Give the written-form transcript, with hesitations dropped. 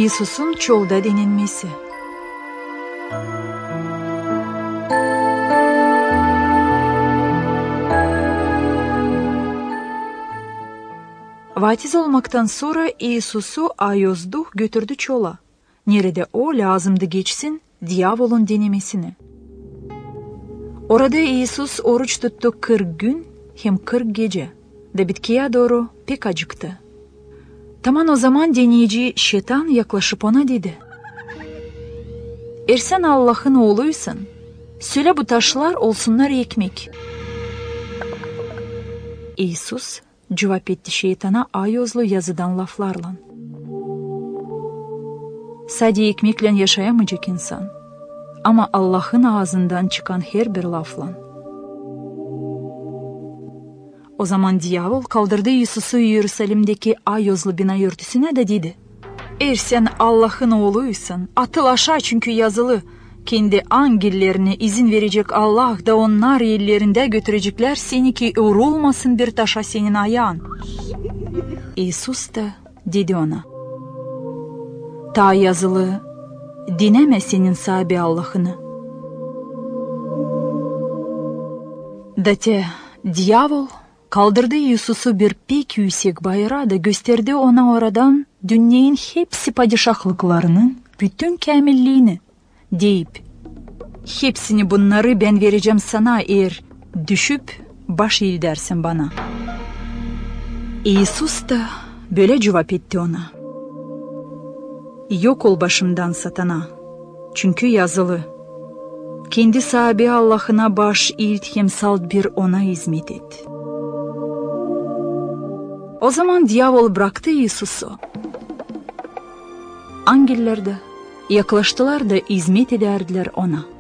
İsus'un çölde denilmesi. Vatiz olmaktan sonra İsus'u ayozduh götürdü çola. Nerede o lazımdı geçsin diavolun denemesini. Orada İsus oruç tuttu 40 gün hem 40 gece. Da bitkiye doğru pek acıktı. Tamam o zaman deneyici şeytan yaklaşıp ona dedi. Sen Allah'ın oğluysan, söyle bu taşlar olsunlar ekmek. İsus cevap etti şeytana ayozlu yazıdan laflarla. Sadece ekmekle yaşayamayacak insan, ama Allah'ın ağzından çıkan her bir lafla. O zaman diyavol kaldırdı İsus'u Yeruşalim'deki ayozlu bina örtüsüne de dedi. Sen Allah'ın oğluysan atıl aşağı, çünkü yazılı. Kendi angillerine izin verecek Allah da onlar ellerinde götürecekler seni ki vurulmasın bir taşa senin ayağın. İsus da dedi ona. Ta yazılı, dineme senin sahibi Allah'ını. Date diyavol kaldırdı İsus'u bir pek yüksek bayrağa da gösterdi ona oradan dünyanın hepsi padişahlıklarının bütün kamilliğini deyip, hepsini bunları ben vereceğim sana eğer düşüp baş eğ dersin bana. İsus da böyle cevap etti ona. Yok ol başımdan satana, çünkü yazılı. Kendi sahibi Allah'ına baş eğit hem salt bir ona hizmet et. O zaman diyavol bıraktı İsus'u. Angiller de yaklaştılar da hizmet ederdiler ona.